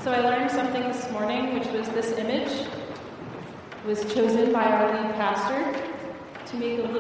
So I learned something this morning, which was this image. It was chosen by our lead pastor to make a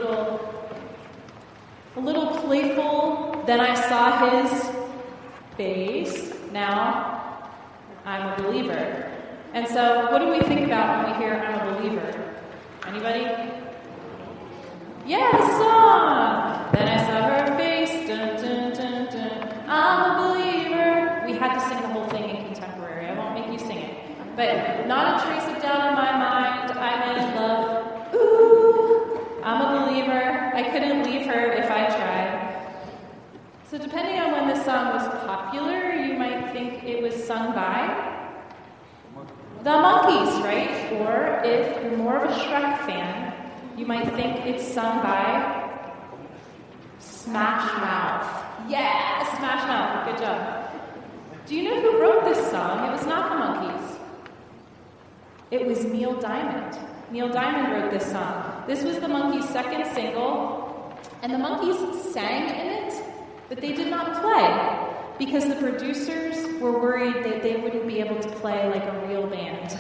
little playful, then I saw his face, now I'm a believer. And so what do we think about when we hear I'm a believer? Anybody? Yeah, the song! Then I saw her face, dun, dun, dun, dun. I'm a believer. We had to sing the whole thing in contemporary. I won't make you sing it. But not a trace of doubt in my mind. I'm in love. Ooh, I'm a believer. I couldn't leave her if I tried. So depending on when this song was popular, you might think it was sung by the Monkees, right? Or if you're more of a Shrek fan, you might think it's sung by Smash Mouth. Yeah, Smash Mouth. Good job. Do you know who wrote this song? It was not the Monkees. It was Neil Diamond. Neil Diamond wrote this song. This was the Monkees' second single, and the Monkees sang in it, but they did not play because the producers were worried that they wouldn't be able to play like a real band.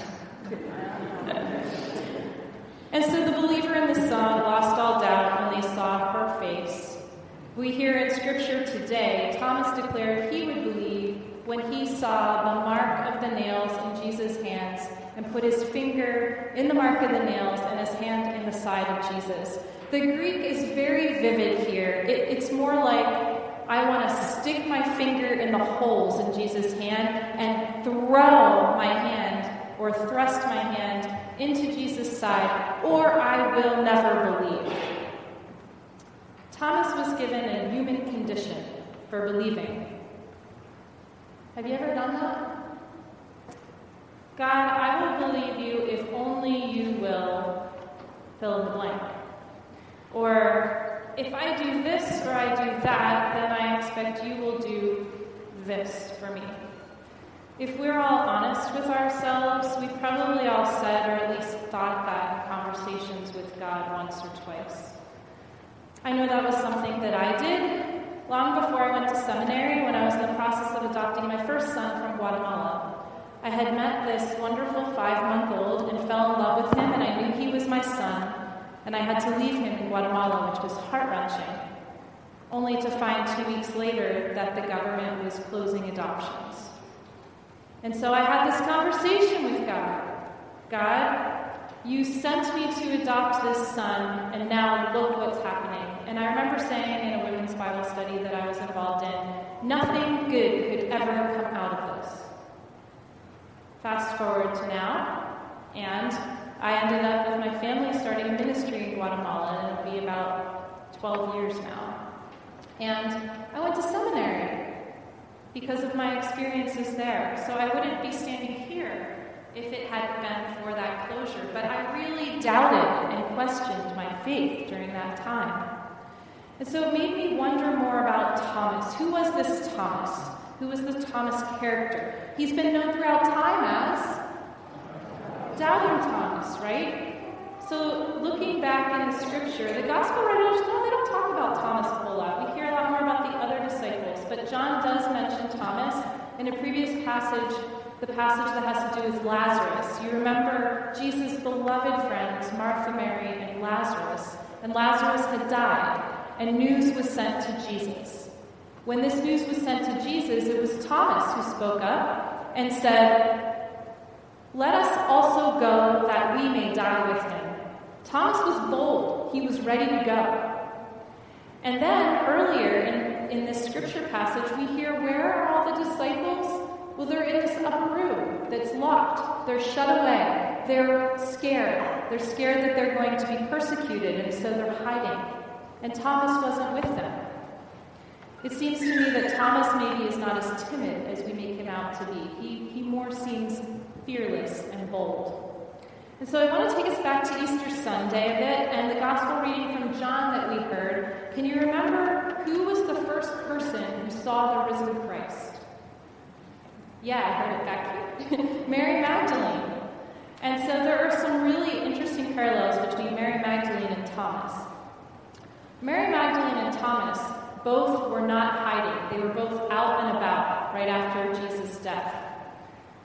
And so the believer in the song lost all doubt when they saw her face. We hear in Scripture today, Thomas declared he would believe when he saw the mark of the nails in Jesus' hands and put his finger in the mark of the nails and his hand in the side of Jesus. The Greek is very vivid here. It's more like, I want to stick my finger in the holes in Jesus' hand and throw my hand or thrust my hand into Jesus' side, or I will never believe. Thomas was given a human condition for believing. Have you ever done that? God, I will believe you if only you will fill in the blank. Or if I do this or I do that, then I expect you will do this for me. If we're all honest with ourselves, we probably all said or at least thought that in conversations with God once or twice. I know that was something that I did long before I went to seminary when I was in the process of adopting my first son from Guatemala. I had met this wonderful 5-month-old and fell in love with him, and I knew he was my son, and I had to leave him in Guatemala, which was heart-wrenching, only to find 2 weeks later that the government was closing adoptions. And so I had this conversation with God. God, you sent me to adopt this son, and now look what's happening. And I remember saying in a women's Bible study that I was involved in, nothing good could ever come out of this. Fast forward to now, and I ended up with my family starting a ministry in Guatemala, and it'll be about 12 years now. And I went to seminary because of my experiences there. So I wouldn't be standing here if it hadn't been for that closure. But I really doubted and questioned my faith during that time. And so it made me wonder more about Thomas. Who was this Thomas? Who was the Thomas character? He's been known throughout time as Doubting Thomas, right? So looking back in the Scripture, the Gospel writers, they don't talk about Thomas a whole lot. We hear a lot more about the other disciples, but John does mention Thomas in a previous passage, the passage that has to do with Lazarus. You remember Jesus' beloved friends, Martha, Mary, and Lazarus had died, and news was sent to Jesus. When this news was sent to Jesus, it was Thomas who spoke up and said, "Let us also go that we may die with him." Thomas was bold. He was ready to go. And then earlier in this scripture passage, we hear, where are all the disciples? Well, they're in this upper room that's locked. They're shut away. They're scared. They're scared that they're going to be persecuted, and so they're hiding. And Thomas wasn't with them. It seems to me that Thomas maybe is not as timid as we make him out to be. He more seems fearless and bold. And so I want to take us back to Easter Sunday a bit, and the gospel reading from John that we heard. Can you remember who was the first person who saw the risen Christ? Yeah, I heard it back here. Mary Magdalene. And so there are some really interesting parallels between Mary Magdalene and Thomas. Mary Magdalene and Thomas both were not hiding. They were both out and about right after Jesus' death.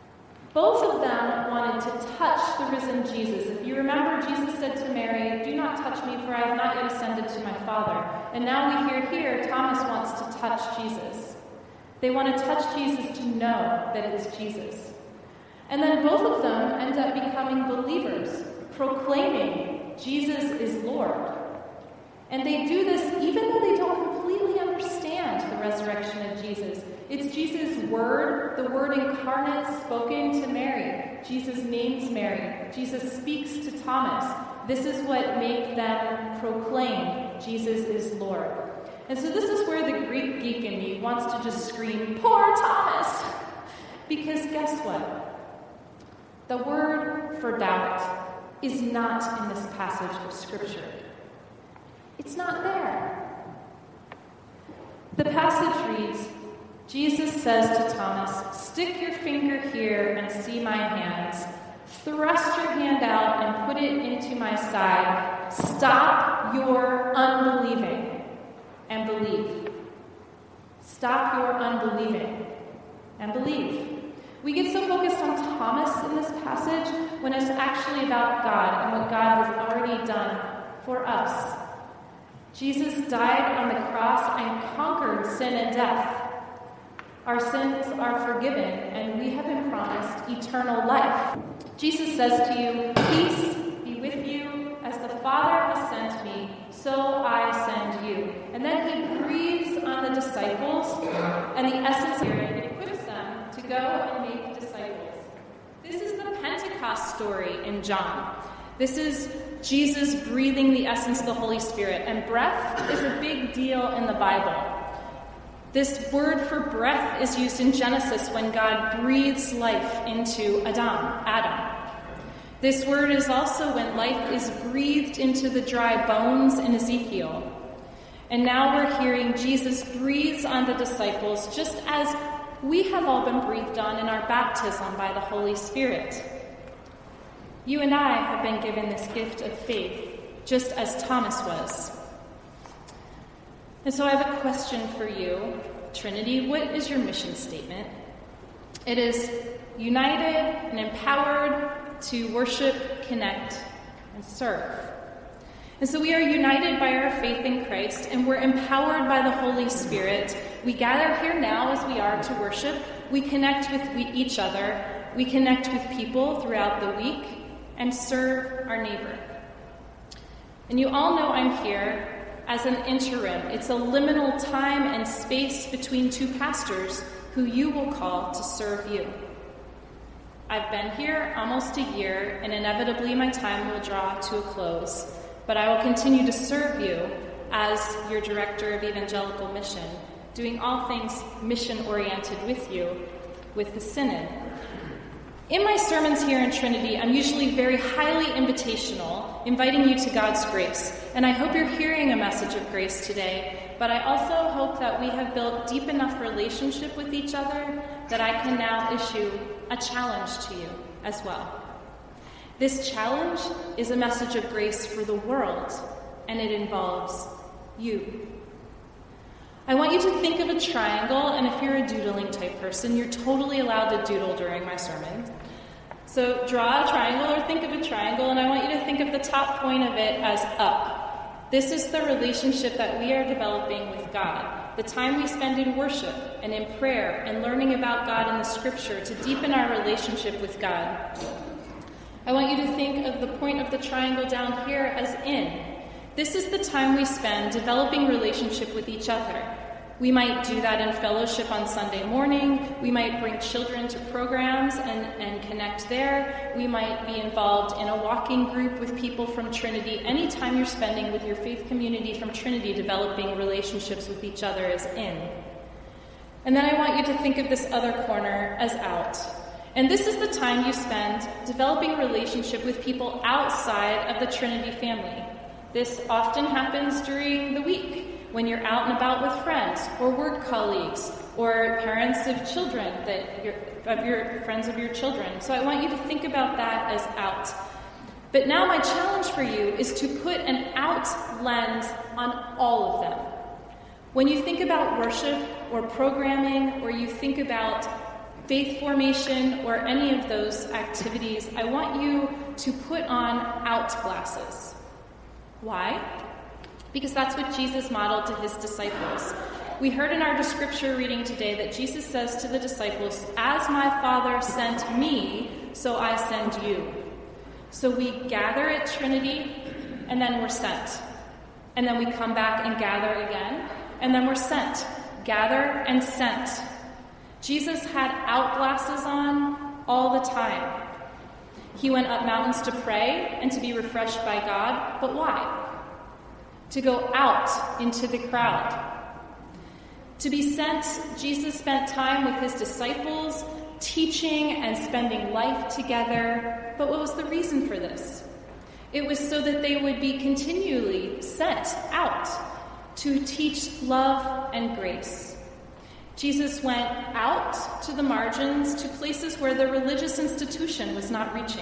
Both of them wanted to touch the risen Jesus. If you remember, Jesus said to Mary, "Do not touch me, for I have not yet ascended to my Father." And now we hear here, Thomas wants to touch Jesus. They want to touch Jesus to know that it's Jesus. And then both of them end up becoming believers, proclaiming Jesus is Lord. And they do this even though they don't completely understand the resurrection of Jesus. It's Jesus' word, the word incarnate spoken to Mary. Jesus names Mary. Jesus speaks to Thomas. This is what makes them proclaim Jesus is Lord. And so this is where the Greek geek in me wants to just scream, "Poor Thomas!" Because guess what? The word for doubt is not in this passage of Scripture. It's not there. The passage reads, Jesus says to Thomas, "Stick your finger here and see my hands. Thrust your hand out and put it into my side. Stop your unbelieving and believe." Stop your unbelieving and believe. We get so focused on Thomas in this passage when it's actually about God and what God has already done for us. Jesus died on the cross and conquered sin and death. Our sins are forgiven, and we have been promised eternal life. Jesus says to you, "Peace be with you. As the Father has sent me, so I send you." And then he breathes on the disciples, and the essence here equips them to go and make disciples. This is the Pentecost story in John. This is Jesus breathing the essence of the Holy Spirit, and breath is a big deal in the Bible. This word for breath is used in Genesis when God breathes life into Adam. This word is also when life is breathed into the dry bones in Ezekiel. And now we're hearing Jesus breathes on the disciples just as we have all been breathed on in our baptism by the Holy Spirit. You and I have been given this gift of faith, just as Thomas was. And so I have a question for you, Trinity. What is your mission statement? It is united and empowered to worship, connect, and serve. And so we are united by our faith in Christ, and we're empowered by the Holy Spirit. We gather here now as we are to worship. We connect with each other. We connect with people throughout the week and serve our neighbor. And you all know I'm here as an interim. It's a liminal time and space between two pastors who you will call to serve you. I've been here almost a year, and inevitably my time will draw to a close, but I will continue to serve you as your director of evangelical mission, doing all things mission-oriented with you, with the Synod. In my sermons here in Trinity, I'm usually very highly invitational, inviting you to God's grace. And I hope you're hearing a message of grace today, but I also hope that we have built deep enough relationship with each other that I can now issue a challenge to you as well. This challenge is a message of grace for the world, and it involves you. I want you to think of a triangle, and if you're a doodling type person, you're totally allowed to doodle during my sermon. So draw a triangle or think of a triangle, and I want you to think of the top point of it as up. This is the relationship that we are developing with God, the time we spend in worship and in prayer and learning about God in the Scripture to deepen our relationship with God. I want you to think of the point of the triangle down here as in. This is the time we spend developing relationship with each other. We might do that in fellowship on Sunday morning. We might bring children to programs and connect there. We might be involved in a walking group with people from Trinity. Any time you're spending with your faith community from Trinity, developing relationships with each other is in. And then I want you to think of this other corner as out. And this is the time you spend developing a relationship with people outside of the Trinity family. This often happens during the week, when you're out and about with friends or work colleagues or parents of children friends of your children. So I want you to think about that as out. But now my challenge for you is to put an out lens on all of them. When you think about worship or programming, or you think about faith formation, or any of those activities, I want you to put on out glasses. Why? Because that's what Jesus modeled to his disciples. We heard in our scripture reading today that Jesus says to the disciples, "As my Father sent me, so I send you." So we gather at Trinity, and then we're sent. And then we come back and gather again, and then we're sent. Gather and sent. Jesus had out glasses on all the time. He went up mountains to pray and to be refreshed by God, but why? To go out into the crowd. To be sent, Jesus spent time with his disciples, teaching and spending life together. But what was the reason for this? It was so that they would be continually sent out to teach love and grace. Jesus went out to the margins, to places where the religious institution was not reaching.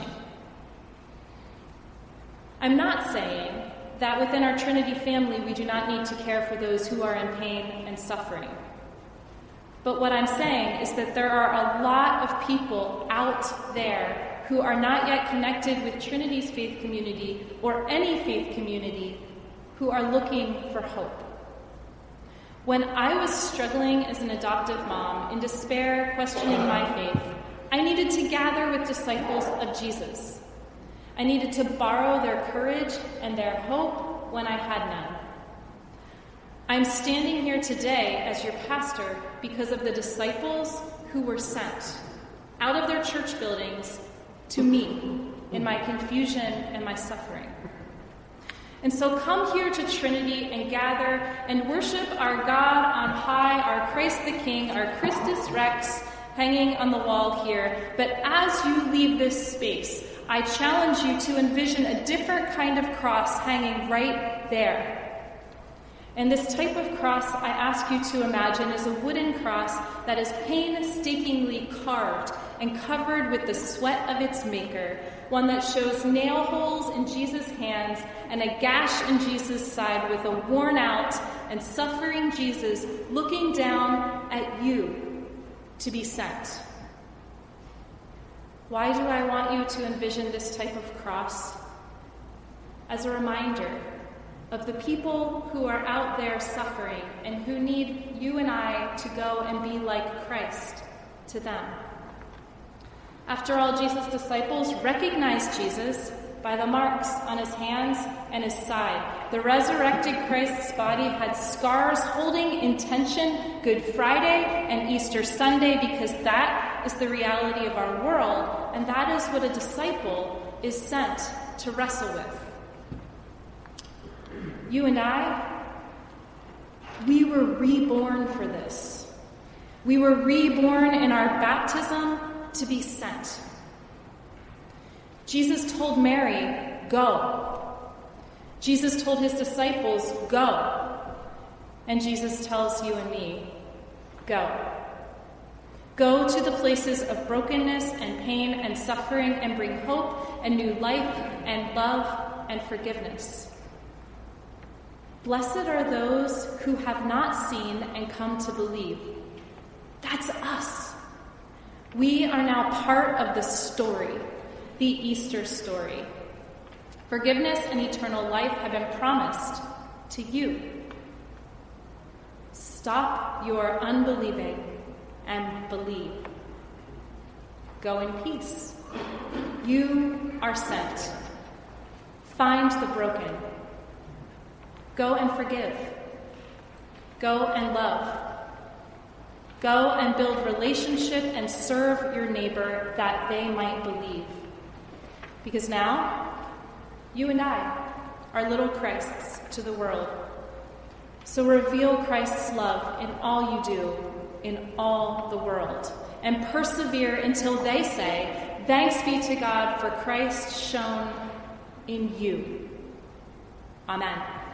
I'm not saying that within our Trinity family we do not need to care for those who are in pain and suffering. But what I'm saying is that there are a lot of people out there who are not yet connected with Trinity's faith community or any faith community who are looking for hope. When I was struggling as an adoptive mom, in despair, questioning my faith, I needed to gather with disciples of Jesus. I needed to borrow their courage and their hope when I had none. I'm standing here today as your pastor because of the disciples who were sent out of their church buildings to me in my confusion and my suffering. And so come here to Trinity and gather and worship our God on high, our Christ the King, our Christus Rex hanging on the wall here. But as you leave this space, I challenge you to envision a different kind of cross hanging right there. And this type of cross I ask you to imagine is a wooden cross that is painstakingly carved and covered with the sweat of its maker, one that shows nail holes in Jesus' hands and a gash in Jesus' side with a worn out and suffering Jesus looking down at you to be sent. Why do I want you to envision this type of cross? As a reminder of the people who are out there suffering and who need you and I to go and be like Christ to them. After all, Jesus' disciples recognized Jesus by the marks on his hands and his side. The resurrected Christ's body had scars holding in tension Good Friday and Easter Sunday, because that is the reality of our world, and that is what a disciple is sent to wrestle with. You and I, we were reborn for this. We were reborn in our baptism to be sent. Jesus told Mary, "Go." Jesus told his disciples, "Go." And Jesus tells you and me, "Go." Go to the places of brokenness and pain and suffering and bring hope and new life and love and forgiveness. Blessed are those who have not seen and come to believe. That's us. We are now part of the story, the Easter story. Forgiveness and eternal life have been promised to you. Stop your unbelieving and believe. Go in peace. You are sent. Find the broken. Go and forgive. Go and love. Go and build relationship and serve your neighbor that they might believe. Because now, you and I are little Christs to the world. So reveal Christ's love in all you do, in all the world, and persevere until they say, "Thanks be to God for Christ shown in you." Amen.